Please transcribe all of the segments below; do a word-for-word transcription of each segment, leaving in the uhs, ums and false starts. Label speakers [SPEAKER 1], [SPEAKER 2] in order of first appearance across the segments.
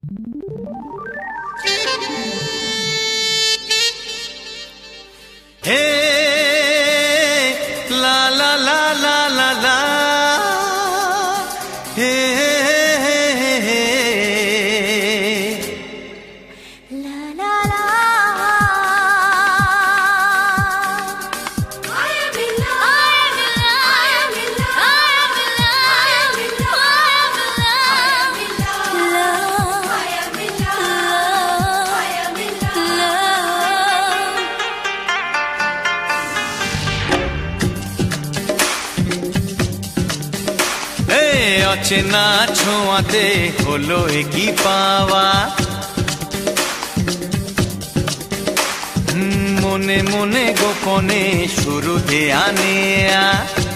[SPEAKER 1] Hey, la la la la la la. Hey, hey, hey, hey.
[SPEAKER 2] La la la. I am in love. I am in love. I am in love. I am in love. I am in love. I am in love.
[SPEAKER 1] Hey, অচেনা ছোঁয়াতে হলো একই পাওয়া, মনে মনে গোপনে শুরুতে আনেয়া।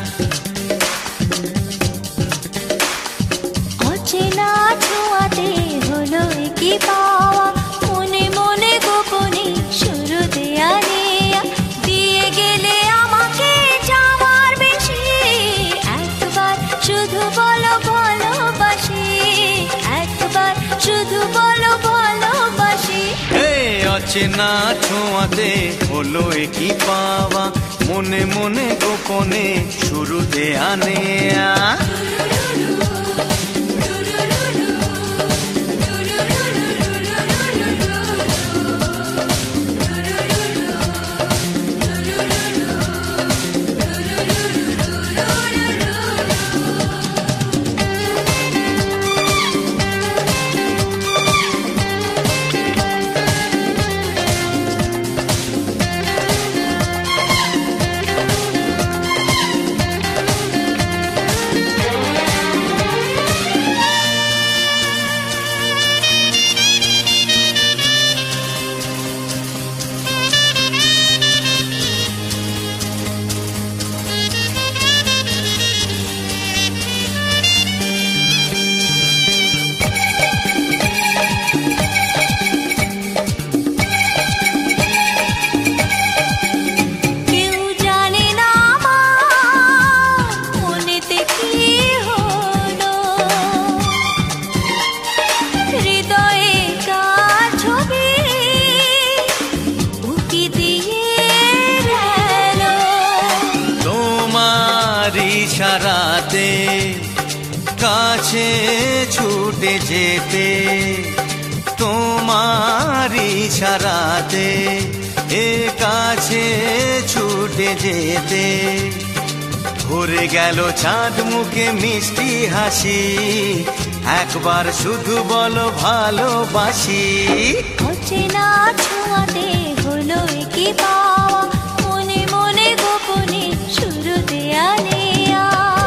[SPEAKER 2] অচেনা ছোঁয়াতে হলো কি পাওয়া, মনে মনে গোপনে শুরু দেয়া নেয়া। দিয়ে গেলে আমাকে যাওয়ার বেশি, একবার শুধু বলো ভালোবাসি, একবার শুধু বলো ভালোবাসি।
[SPEAKER 1] Hey, অচেনা ছোঁয়াতে হলো একই পাওয়া, মনে মনে গোপনে শুরুতে আনেয়া। ইশারাতে কাছে ছুটে যেতে, তোমার ইশারাতে এ কাছে ছুটে যেতে, ভরে গেল চাঁদ মুখে মিষ্টি হাসি, একবার শুধু বলো ভালোবাসি।
[SPEAKER 2] অচেনা ছোঁয়াতে হলো কি পাওয়া, মনে মনে গোপনে শুরু দেয়া নেয়া।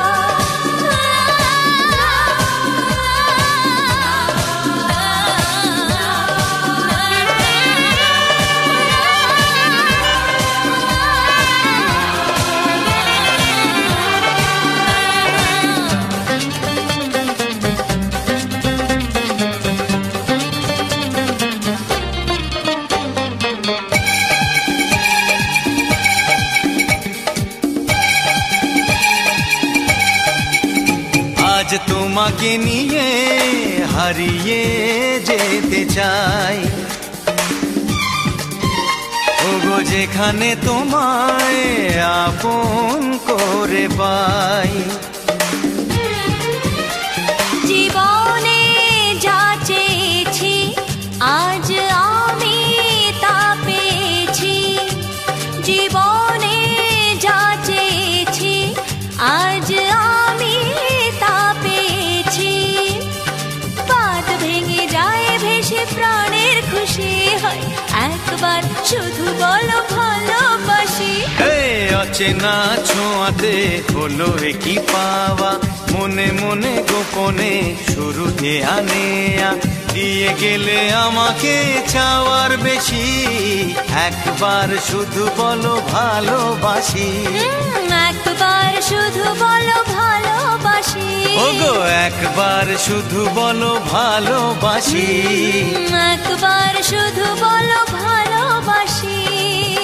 [SPEAKER 1] আজ তোমাকে নিয়ে হারিয়ে যেতে চাই, ওগো যেখানে তোমায় আপন করে পাই।
[SPEAKER 2] জীবনে যা চেয়েছি আজ আমি তা পেয়েছি, জীবনে যা চেয়েছি আজ আমি তা পেয়েছি। বাদ ভেঙে যায় ভেসে প্রাণের খুশি হয়, একবার শুধু বলো ভালোবাসি।
[SPEAKER 1] এই অচেনা ছোঁয়াতে হলো কি পাওয়া, মনে মনে গোপনে শুরুতে আনেয়া। দিয়ে গেলে আমাকে চাওয়ার বেশি, একবার শুধু বলো ভালোবাসি।
[SPEAKER 2] একবার শুধু বলো ভালোবাসি,
[SPEAKER 1] ওগো একবার শুধু বলো ভালোবাসি।
[SPEAKER 2] একবার শুধু বলো ভালোবাসি।